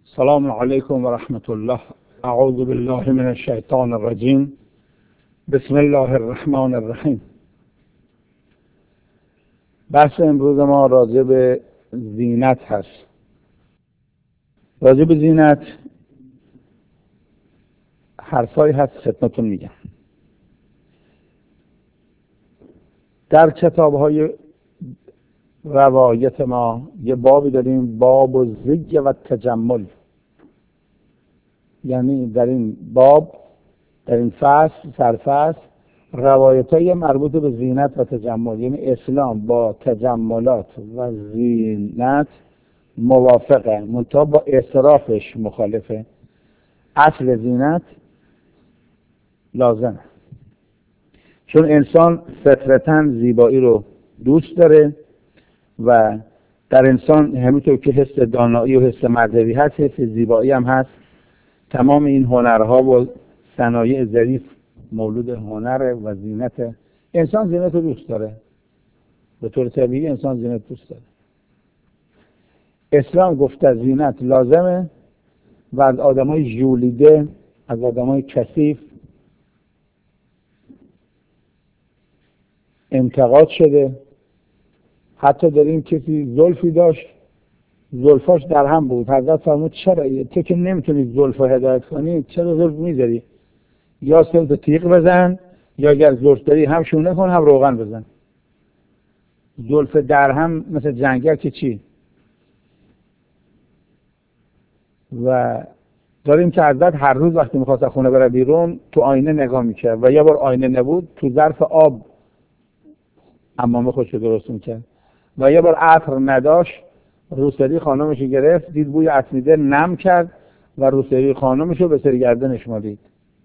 السلام عليكم ورحمة الله. أعوذ بالله من الشيطان الرجيم. بسم الله الرحمن الرحیم. بحث امروز ما راجع به زینت هست. راجع به زینت حرفایی هست خدمتتون میگم. در کتاب‌های روایت ما یه بابی داریم، باب الزی و تجمل. یعنی در این باب، در این فصل، سرفصل، روایت‌های مربوط به زینت و تجمل، یعنی اسلام با تجملات و زینت موافقه، منتها با اسرافش مخالفه. اصل زینت لازمه، چون انسان فطرتاً زیبایی رو دوست داره و در انسان همونطور که حس دانایی و حس مذهبی هست، حس زیبایی هم هست. تمام این هنرها و صنایع ظریف مولود هنر و زینت. انسان زینت رو دوست داره، به طور طبیعی انسان زینت دوست داره. اسلام گفته زینت لازمه و از آدمای ژولیده، از آدمای کثیف انتقاد شده. حتی در این کسی زلفی داشت، زلفاش در هم بود. حضرت فرمود چرا تو که نمیتونی زلف هدایت کنی، چرا زلف میذاری؟ یا سلط تیغ بزن، یا اگر زلف داری هم شونه کن هم روغن بزن. زلف در هم مثل جنگل که چی؟ و داریم که حضرت هر روز وقتی میخواست از خونه بره بیرون تو آینه نگاه میکرد و یه بار آینه نبود تو ظرف آب حمام خودشو درست میکرد و یه بار عطر نداشت، روسری خانمش گرفت، دید بوی عطر میده، نم کرد و روسری خانمشو به سر گردنش مالید.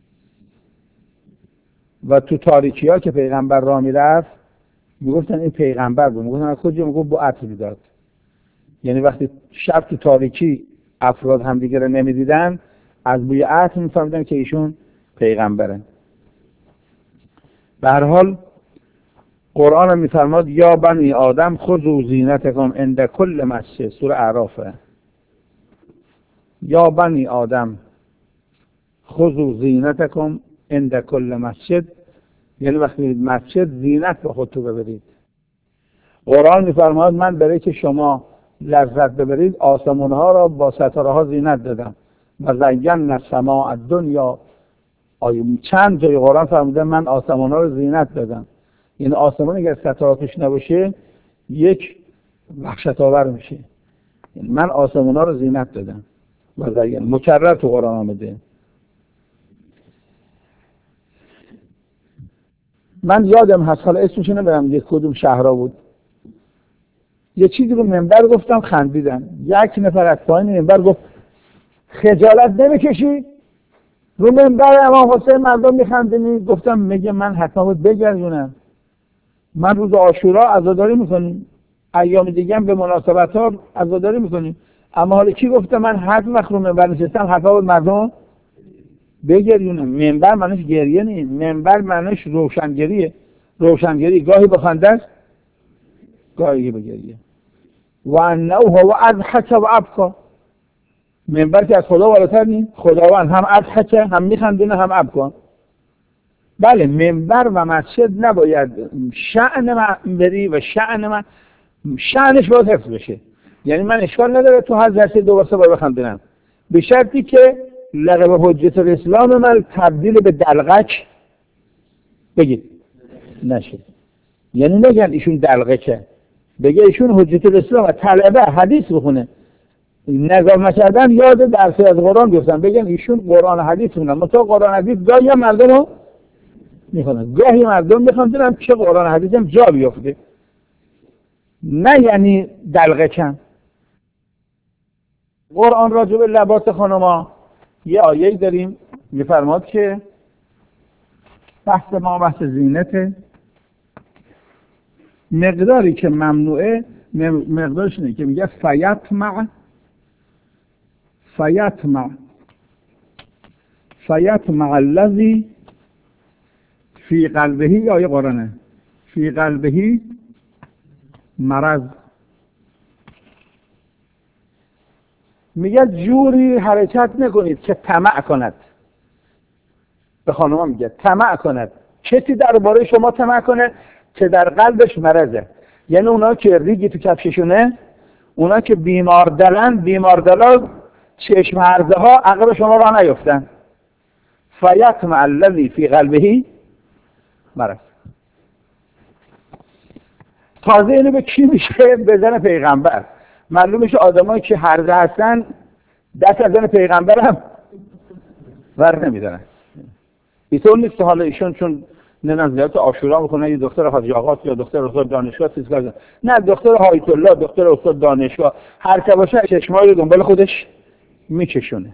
و تو تاریکی ها که پیغمبر راه میرفت میگفتن این پیغمبر بود، میگفتن از کجا؟ میگفت با عطر میداد. یعنی وقتی شب تو تاریکی افراد همدیگه رو نمیدیدن، از بوی عطر میفهمیدن که ایشون پیغمبره. به هر حال قرآن میفرماد یا بنی آدم خذوا زینتکم عند کل مسجد، سوره اعراف. یا بنی آدم خذوا زینتکم عند کل مسجد، یعنی وقتی مسجد زینت به خودتون ببرید. قرآن میفرماد من برای که شما لذت ببرید آسمان ها را با ستاره ها زینت دادم و زینا السماء الدنیا. چند جای قرآن فرموده من آسمان ها را زینت دادم. این آسمان اگر ستاره توش نباشه یک وحشت آور میشه. من آسمان ها را زینت دادم و زینا، مکرر تو قرآن آمده. من یادم هست، حالا اسمش نمیبرم یک کدوم شهرها بود، یه چیزی رو منبر گفتم خندیدن. یک نفر از پایین منبر گفت خجالت نمیکشی؟ رو منبر امام حسین مردم میخندونی؟ گفتم میگه من حتما باید بگردونم. من روز عاشورا عزاداری میکنیم، ایام دیگه هم به مناسبت ها عزاداری میکنیم، اما حالا کی گفته من هر وقت رو منبر نشستم حتما باید مردم بگردونم؟ منبر معنیش گریه نیست، منبر معنیش روشنگریه. روشنگری گاهی بخنده است گاهی بگریه. و انه هو اضحک و ابکا. منبر که از خدا بالاتر نیست. خداوند هم اضحک، هم میخندونه، هم ابکا. بله، منبر و مسجد نباید شأن من بری و شأنش باید حفظ بشه. یعنی من اشکال نداره تو هر جلسه دو واسه باید بخندونم، به شرطی که لقب حجت الاسلام من تبدیل به دلغک بگید نشه. یعنی نگن ایشون دلغکه، بگه ایشون حجت الاسلام و طلبه حدیث بخونه. نگاه نکردن یاد درسی از قرآن گفتن، بگن ایشون قرآن حدیث خوندن. مثلا قرآن حدیث گاهی مردم رو میخونن، گاهی مردم میخوندن که قرآن حدیث هم جا بیفته، نه یعنی دلغکن. قرآن راجع به لباس خانما یه آیه‌ای داریم میفرماد که بحث ما بحث زینته. مقداری که ممنوعه مقدارش اینه که میگه فیطمع الذی فی قلبه، یا قرآنه فی قلبه مرض. میگه جوری حرکت نکنید که طمع کند. به خانوما میگه طمع کند. کسی درباره شما طمع کنه که در قلبش مرضه، یعنی اونا که ریگی تو کفششونه، اونا که بیماردلا چشم هرزه ها عقب شما را نیفتن. فیطمع الذی فی قلبه مرض. تازه اینو به کی میشه؟ به زن پیغمبر. معلوم میشه آدمایی که هرزه هستن دست از زن پیغمبر هم ور نمیدارن. اینطور نیست که حالا ایشون چون نمیدونم زیارت عاشورا میکنه یه دختر حاجی آقاست یا دختر استاد دانشگاه چیز کنه، نه، دختر آیت الله، دختر استاد دانشگاه، هر که باشه چشمای رو دنبال خودش میکشونه.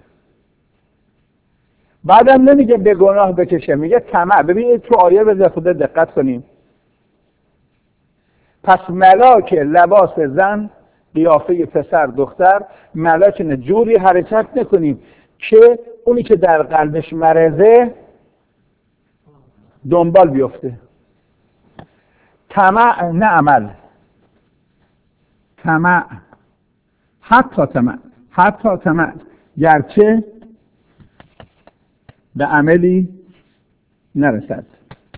بعدم نمیگه به گناه بکشه، میگه طمع. ببینید تو آیه به خود دقت کنیم. پس ملاک لباس زن قیافه پسر دختر، ملاک جوری حرکت نکنیم که اونی که در قلبش مرزه دنبال بیفته. طمع نه عمل. طمع، حتی طمع گرچه به عملی نرسد.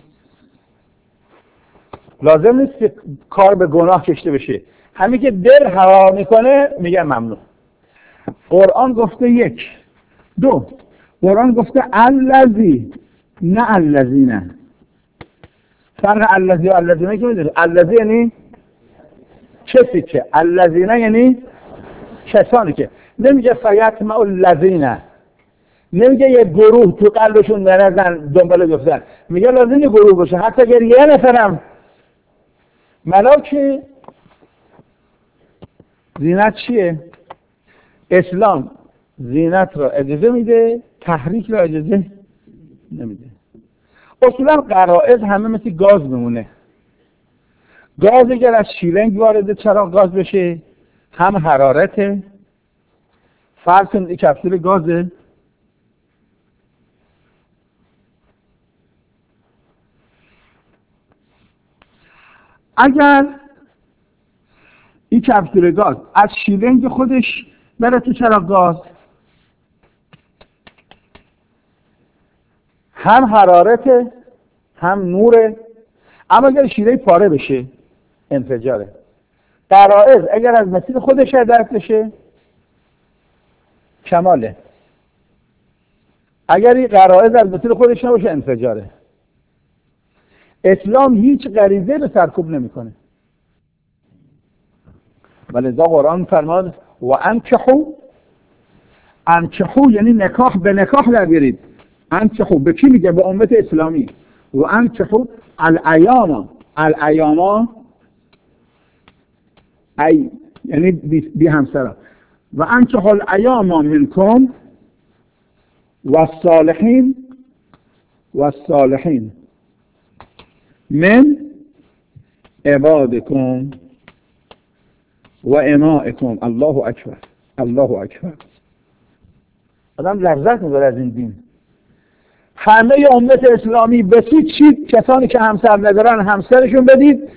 لازم نیست که کار به گناه کشته بشه، همین که دل هوا میکنه میگه ممنوع. قرآن گفته یک. دو، قرآن گفته الذی نه الذین. فرق الذی و الذین که میدونید؟ الذی یعنی کسی که، الذین یعنی کسانی که. نمیگه فیطمع الذین، نمیگه یه گروه تو قلبشون مرزن دنبال بیفتن، میگه لازم یه گروه باشه، حتی اگر یه نفرم. ملاک زینت چیه؟ اسلام زینت را اجازه میده، تحریک را اجازه نمیده. اصولا غرائز همه مثل گاز میمونه. گاز اگر از شیلنگ وارد چراغ گاز بشه هم حرارته. فرض کنید یک کپسول گازه، اگر این کپسول گاز از شیلنگ خودش بره تو چراغ گاز، هم حرارته هم نوره. اما اگر شیلنگ پاره بشه انفجاره. غرائز اگر از مسیر خودش هدایت بشه کماله، اگر این غرائز از مسیر خودش نباشه انفجاره. اسلام هیچ غریزه رو سرکوب نمیکنه. ولذا قرآن فرماد و انکحوا یعنی نکاح، به نکاح در بیارید. انکحوا به کی میگه؟ به امت اسلامی. و انکحوا الایاما ای یعنی بی همسرا. و انکحوا الایاما منکم والصالحین من عبادکم و امائکم. الله اکبر، الله اکبر. آدم لذت میبره از این دین. همه امت اسلامی بسیچید، کسانی که همسر ندارن همسرشون بدید.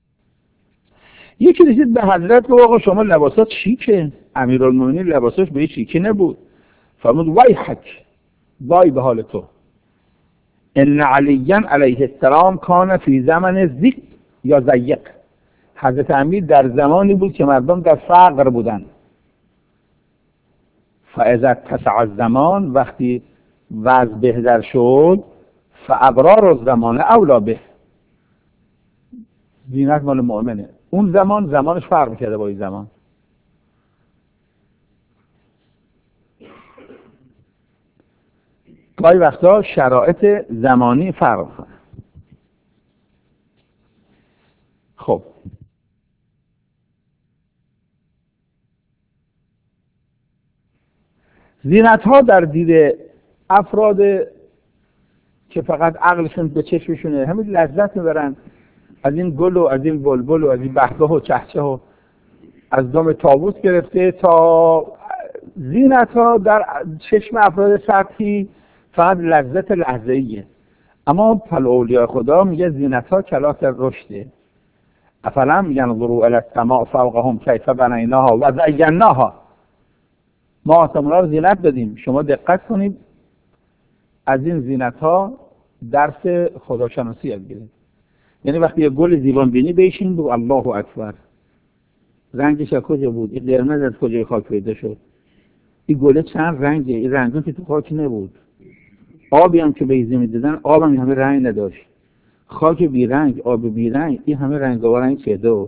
یکی رسید به حضرت و آقا شما لباسات شیکه، امیرالمومنین لباساش به شیکی نبود. فرمود ویحک، وای به حال تو، ان علی علیه السلام کان فی زمن ضیق یا ضیق. حضرت امیر در زمانی بود که مردم در فقر بودن. فاذا اتسع الزمان، وقتی وضع بهتر شد، فابرار الزمان اولا به. زینت مال مؤمنه. اون زمانش فرق میکرده با این زمان. گاهی وقتا شرایط زمانی فرق میکنه. خب زینت ها در دید افراد که فقط عقلشون به چشمشونه، همین لذت میبرن از این گل و از این بلبل و از این بهگاه و چهچه و از دم طاووس گرفته تا زینت ها در چشم افراد سطحی فقط لذت لحظه‌ایه. اما پل اولیاء خدا میگه زینت ها کلاس رشده. افلا میگن ضروا الی السماء فوقهم کیف بنیناها و زیناها. ما آسمان‌ها رو زینت دادیم. شما دقت کنید از این زینت ها درس خداشناسی یاد گیرید. یعنی وقتی یه گل زیبا بینی بشین بگو الله اکبر. رنگش از کجا بود؟ این قرمز از کجای خاک پیدا شد؟ این گل چند رنگه؟ این رنگا که تو خاک نبود. آبی هم که به زمین دادن آب هم همه رنگ نداشت. خاک بی رنگ، آب بی رنگ، این همه رنگاورنگ شده.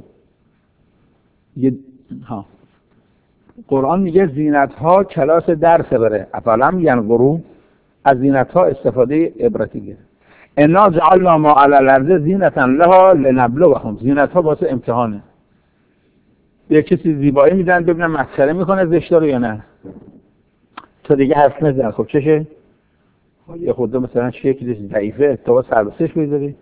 قرآن میگه زینت ها کلاس درس بره. افلم ینظروا، از زینت ها استفاده عبرتی گیره. انا جعلنا ما علی الارض زینتا لها لنبلوهم. زینت ها واسه امتحانه. به کسی زیبایی میدن ببینن مسخره میکنه زشتا رو یا نه. تو دیگه حرف نزن. خب چشه؟ یه خود مثلا شکلش ضعیفه تو سربستش بذاری.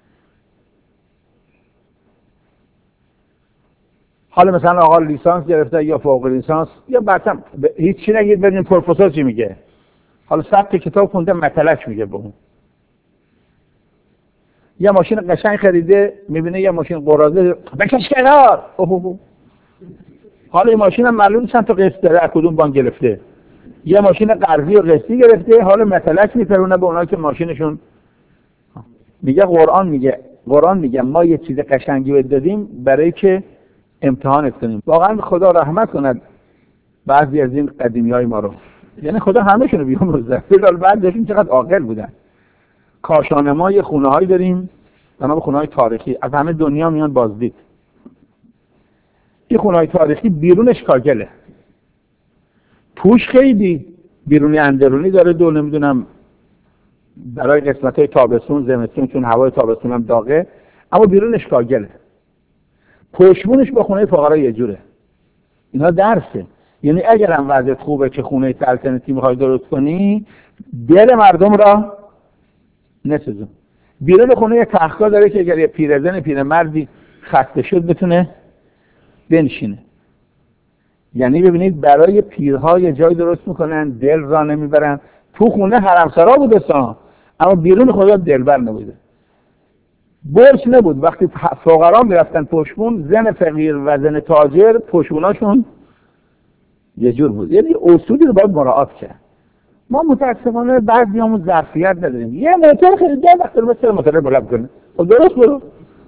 حالا مثلا آقا لیسانس گرفته یا فوق لیسانس یا بعدم هیچ چی نگید ببینیم پروفسور چی میگه. حالا ثبت کتاب خونده مطلق میگه به اون. یه ماشین قشنگ خریده میبینه یه ماشین قراضه بکش کنار. حالا این ماشین هم معلوم چند تا قسط داره از کدوم بانک گرفته. یه ماشین قرضی و قسطی گرفته حالا مطلق میپرونه به اونایی که ماشینشون. میگه قرآن میگه ما یه چیز قشنگی بهت دادیم برای که امتحانت کنیم. واقعا خدا رحمت کند بعضی از این قدیمیای ما رو. یعنی خدا همه‌شون رو بیامرزه. ولی بعضیشون چقدر عاقل بودن. کاشان ما یه خونه‌هایی داریم به نام خونه‌های تاریخی. از همه دنیا میان بازدید. این خونه‌های تاریخی بیرونش کاگله. پوش خیلی بیرونی اندرونی داره دو نمیدونم برای قسمت‌های تابستون زمستون چون هوای تابستون هم داغه اما بیرونش کاگله. پشمونش با خونه فقرا یه جوره. اینا درسه. یعنی اگر هم وضعیت خوبه که خونه سلطنتی میخوای درست کنی دل مردم را نسوزون. بیرون خونه یه تختگاه داره که اگر یه پیرمردی خسته شد بتونه بنشینه. یعنی ببینید برای پیرها یه جای درست میکنن دل را نمیبرن. تو خونه حرمسرا بود اصلا اما بیرون خدا دلبر نبوده. برج نبود. وقتی فقرا میرفتن پشمون زن فقیر و زن تاجر پشموناشون یه جور بود. یعنی اصولی رو باید مراعات کرد. ما متاسفانه بعضیامون ظرفیت نداریم. یه موتور خریده وقتی مثل موتور بلند کنه. خب درست برو.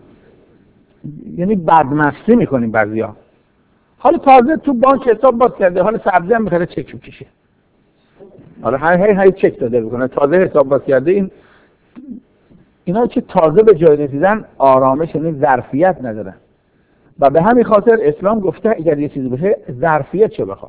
یعنی بدمستی میکنیم بعضیا. حالا تازه تو بانک حساب باز کرده حالا سبزی هم میخره چک میکشه. حالا هی چک داده بکنه تازه حساب باز کرده. اینا که تازه به جای رسیدن آرامش یعنی ظرفیت ندارن و به همین خاطر اسلام گفته اگر یه چیزی بشه ظرفیت چه بخواه.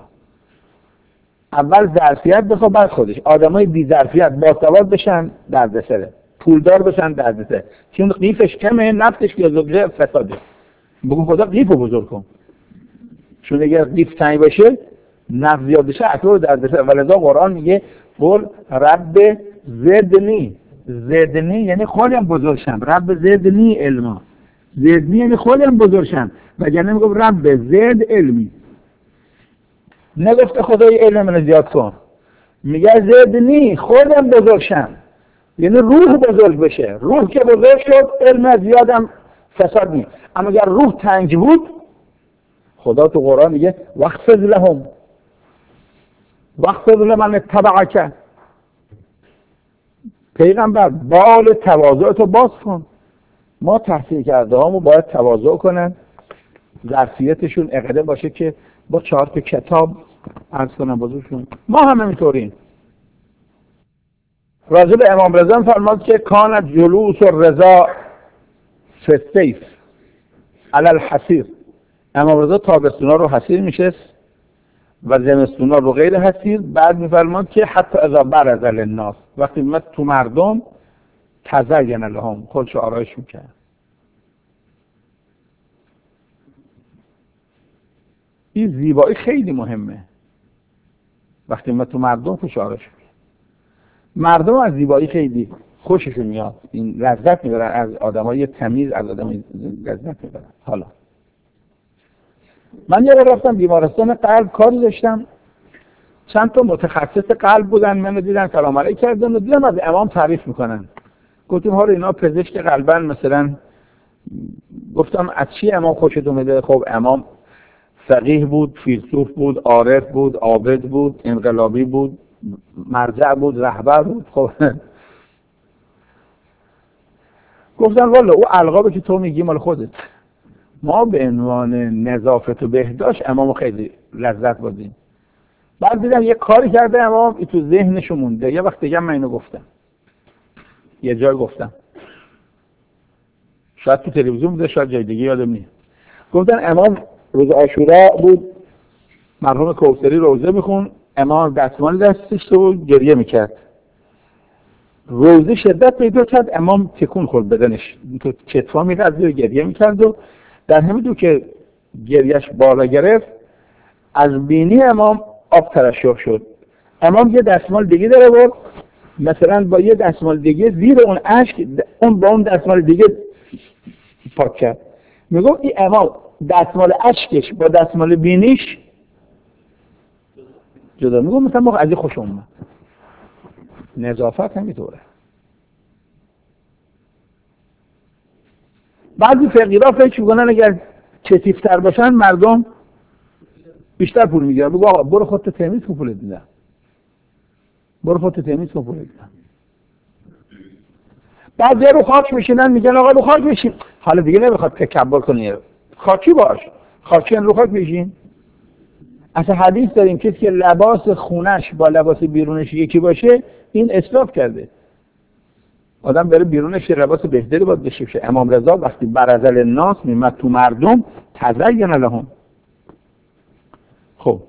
اول ظرفیت بخواه بعد خودش. آدمای بی ظرفیت باسواد بشن دردسره، پولدار بشن دردسره. چون قیفش کمه نفتش که زبده فساده. بگو خدا قیفو بزرگ کن. چون اگر قیف تنگ باشه نفت زیاد بشه اطور دردسره. ولذا قرآن میگه قل رب زدنی یعنی خودم بزرگشم. رب زدنی علما. زدنی یعنی خودم بزرگشم. وگرنه میگم رب زد علمی. نگفته خدای علم منو زیاد کن. میگه زدنی خودم بزرگشم. یعنی روح بزرگ بشه. روح که بزرگ شد علم زیادم فساد نیست. اما اگر روح تنگ بود خدا تو قرآن میگه واخفض لمن اتبعک. پیغمبر بال تواضعتو باز کن. ما تحصیل کرده هامو باید تواضع کنن. ظرفیتشون اقدر باشه که با 4 تا کتاب عرض کنن بزرگشون. ما هم همینطوریم. راجع به امام رضا فرمود که کان جلوس الرضا فی السیف علی الحصیر. امام رضا تابستونا رو حصیر میشست و زمستونا رو غیر حصیر. بعد میفرماد که حتی اذا برز للناس وقتی میاد تو مردم تزین لهم خودشو آرایش میکرد. این زیبایی خیلی مهمه. وقتی میاد تو مردم خودشو آرایش میکرد. مردم از زیبایی خیلی خوششون میاد. این لذت میبرن از آدمای تمیز، از آدمای لذت میبرن. حالا من یه بار رفتم بیمارستان قلب کاری داشتم. چند تا متخصص قلب بودن منو دیدن سلام علیک کردن و دیدم از امام تعریف میکنن. گفتم حالا اینا پزشک قلبن مثلا. گفتم از چی امام خوشت اومده؟ خب امام فقیه بود، فیلسوف بود، عارف بود، عابد بود، انقلابی بود، مرجع بود، رهبر بود. خب گفتن والا او القابی که تو میگی مال خودت، ما به عنوان نظافت و بهداشت امامو خیلی لذت بردیم. بعد دیدم یه کاری کرده امام تو ذهنشو مونده. یه وقت دیگه من اینو گفتم، یه جای گفتم، شاید تو تلویزیون بوده، شاید جای دیگه، یادم نیست. گفتن امام روز عاشورا بود، مرحوم کوثری روزه میخون، امام دستمال دستش و گریه میکرد. روزه شدت پیدا کرد، امام تکون خورد بدنش، تو کتفا میرد و گریه میکرد و در همین که گریهش بالا گرفت از بینی امام آب ترشح شد. امام یه دستمال دیگه داره بود، مثلا با یه دستمال دیگه زیر اون اشک اون با اون دستمال دیگه پاک کرد. میگم این امام دستمال اشکش با دستمال بینیش جدا. میگم مثلا ما از این خوش اومد. نظافت همینطوره. بعضی فقیرها فکر میکنن اگر کثیف‌تر باشن مردم بیشتر پول میگیرن. بگو آقا برو خودت تمیز کن پولت میدم، برو خودت تمیز کن پولت میدم. بعضی رو خاک میشینن میگن آقا رو خاک بشین، حالا دیگه نمیخواد تکبر کنی، خاکی باش، خاکی رو خاک بشین. اصلا حدیث داریم کسی که لباس خونش با لباس بیرونش یکی باشه این اسراف کرده. آدم بره بیرونش لباس بهتری باید بشه. امام رضا وقتی برزل الناس میمد تو مردم تزین لهم. خب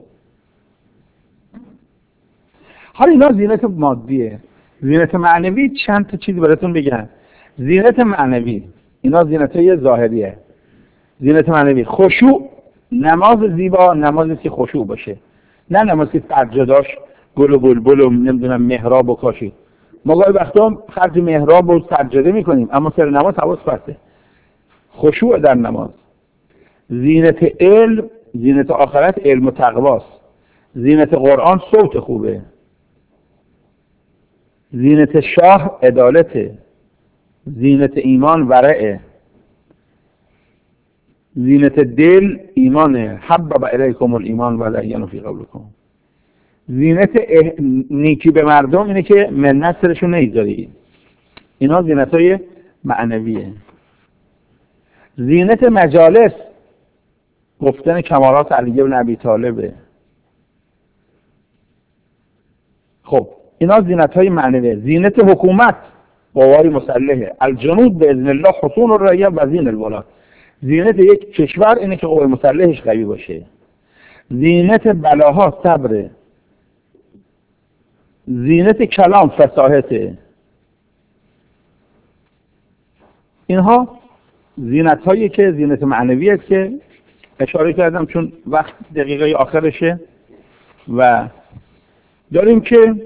حالا اینا زینت مادیه. زینت معنوی چند تا چیزی براتون بگم. زینت معنوی اینا زینتای ظاهریه. زینت معنوی خشوع، نماز زیبا، نمازی که خشوع باشه، نه نمازی که سجداش گل و بلبل و نمیدونم محراب و کاشی. ما گاهی وقتا خرج محراب و سجده میکنیم اما سر نماز حواس پرته. خشوع در نماز. زینت علم، زینت آخرت علم و تقواست. زینت قرآن صوت خوبه. زینت شاه عدالته. زینت ایمان ورعه. زینت دل ایمانه. حبب الیکم الایمان و زینه فی قلوبکم. زینت نیکی به مردم اینه که منت سرشون نمیذاری. اینا زینتای معنویه. زینت مجالس گفتن کمالات علی بن ابی طالبه. خب اینا زینت‌های معنویه. زینت حکومت قوای مسلحه. الجنود باذن الله حصون الرعیه و زین الولاد. زینت یک کشور اینه که قوای مسلحش قوی باشه. زینت بلاها صبره. زینت کلام فصاحته. اینها زینت‌هایی که زینت معنوی است که اشاره کردم چون وقت دقیقه آخرشه. و داریم که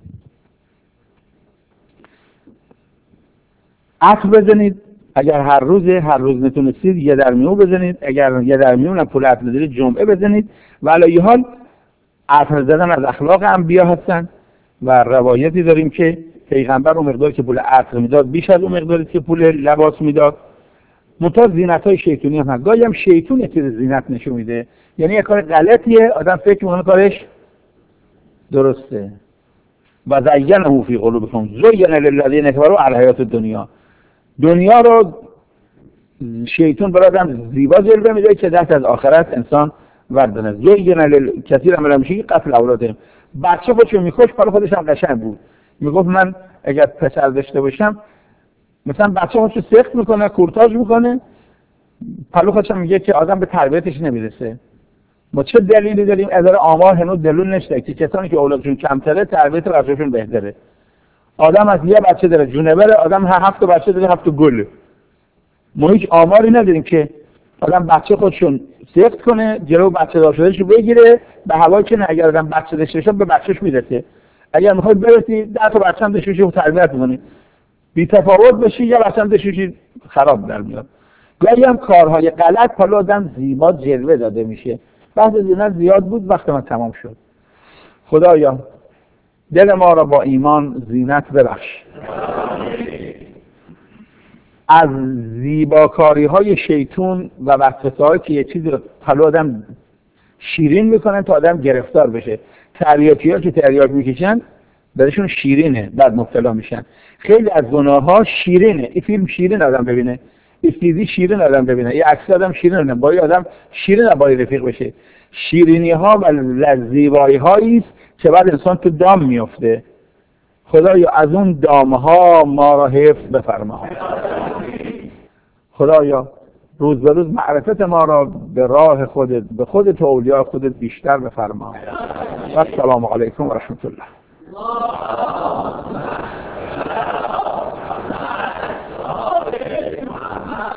عطر بزنید. اگر هر روز نتونستید یه درمیون بزنید. اگر یه درمیون هم پول عطر دارید جمعه بزنید. و علی حال عطر زدن از اخلاق انبیا هستن و روایتی داریم که پیغمبر اون مقداری که پول عطر میداد بیش از اون مقداری که پول لباس میداد. منتها زینت‌های شیطانی هم هست. گاهی هم شیطون یه چیز زینت نشون میده، یعنی یه کار غلطیه آدم فکر می‌کنه کارش درسته. و زینه فی قلوبکم زین للذین کفروا الحیات دنیا رو شیطان برای آدم زیبا جلوه میده که دست از آخرت انسان وردانه. زین کثیر عمل میشه قتل اولادهم. بچه خودشو میکش، حالا خودش هم قشنگ بود. میگفت من اگر پسر داشته باشم مثلا بچه خودشو سخت میکنه، کورتاژ میکنه، پلو خودش میگه که آدم به تربیتش نمیرسه. ما چه دلیلی داریم؟ اداره آمار هنوز دلیل نشده که کسانی که اولادشون کمتره تربیت بچه‌شون بهتره. آدم از یه بچه داره جونور، آدم هر 7 بچه داره 7 گل. ما هیچ آماری نداریم که آدم بچه خودشون سخت کنه، جلو بچه دار شدنشو بگیره، به هوایی که نه اگر آدم بچه داشته باشه به بچه‌ش میرسه. اگر میخوای برسی 10 تا بچه هم داشته باشی و تربیت کنی، بی تفاوت بشی یا بچه هم داشته باشی خراب در میاد. گاهی هم کارهای غلط حالا آدم زیبا جلوه داده میشه. بحث زینت زیاد بود، وقت من تمام شد. خدایا دل ما را با ایمان زینت ببخش. از زیباکاری های شیطون و وسوسه‌هایی که یه چیزی رو پلو آدم شیرین میکنن تا آدم گرفتار بشه. تریاکی‌ها که تریاک میکشن برشون شیرینه، بعد مبتلا میشن. خیلی از گناه ها شیرینه. این فیلم شیرین آدم ببینه، این سیدی شیرین آدم ببینه، این عکس آدم شیرین آدم با آدم شیرین باید رفیق بشه. شیرینی ها و زیبایی هایی است که بعد انسان تو دام میفته. خدایا از اون دام ها ما را حفظ بفرما. خدایا روز به روز معرفت ما را به راه خودت، به خودت و اولیاء خودت بیشتر بفرما. و السلام علیکم و رحمت الله.